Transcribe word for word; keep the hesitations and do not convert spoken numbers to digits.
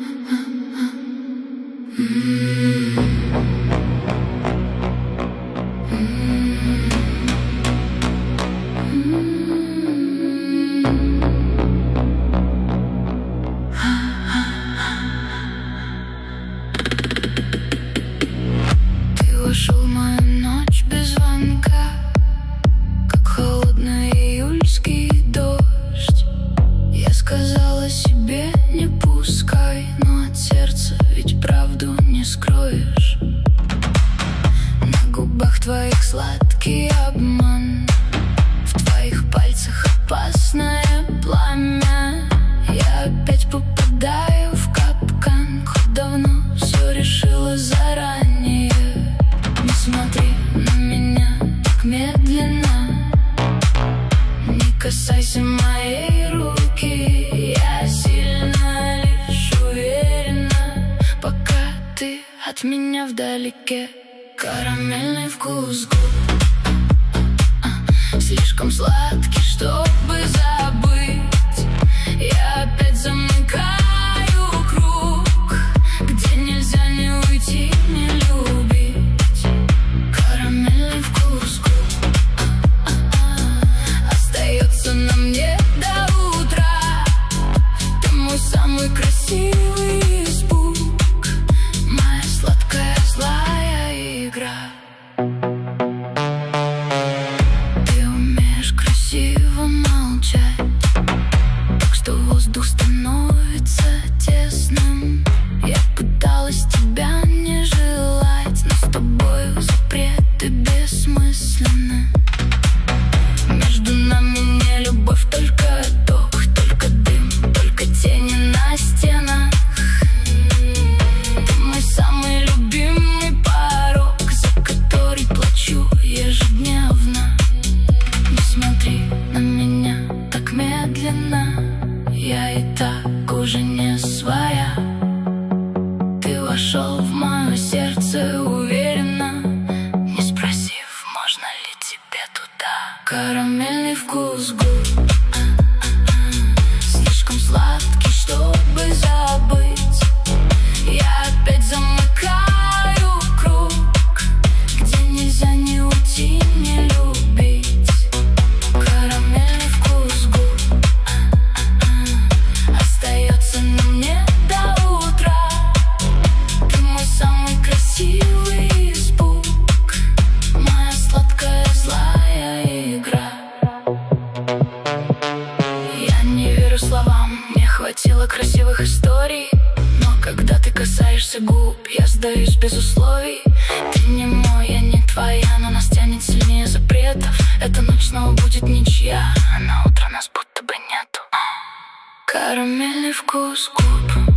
Вошел в мою ночь без звонка, как холодный июльский дождь. Я сказала себе, не пускай, но от сердца ведь правду не скроешь. На губах твоих сладкий обман, в твоих пальцах опасное пламя. Я опять попадаю в капкан, хоть давно все решила заранее. Не смотри на меня так медленно, не касайся моей руки. Я сильно, лишь уверена, пока ты от меня вдалеке. Карамельный вкус губ, а, слишком сладкий, чтобы забыть. Я опять замыкаю круг, где нельзя не уйти, не любить. Карамельный вкус губ, а, а, а, остается на мне до утра. Ты мой самый красивый испуг, моя сладкая злая игра. Ты умеешь красиво молчать, так что воздух становится тесным. Я пыталась тебя не желать, но с тобой запреты бессмысленны. Между нами не любовь, только ток, только дым, только тени на стенах. Ты мой самый любимый порог, за который плачу ежедневно. Не смотри на меня так медленно, я и так уже не своя. Ты вошел в мое сердце уверенно, не спросив, можно ли тебе туда. Карамельный вкус губ, а, а, а, слишком сладкий, чтобы забыть. Я опять замыкаю круг, где нельзя не уйти, не любить. Карамельный вкус губ, а, а, а, остается на мне до утра. Ты мой самый красивый испуг, моя сладкая злая игра. Я не верю словам, мне хватило красивых историй, но когда ты касаешься губ, я сдаюсь без условий. Ты не мой, я не твоя, но нас тянет сильнее запретов. Эта ночь снова будет ничья, а на утро нас будто бы нету. Карамельный вкус губ.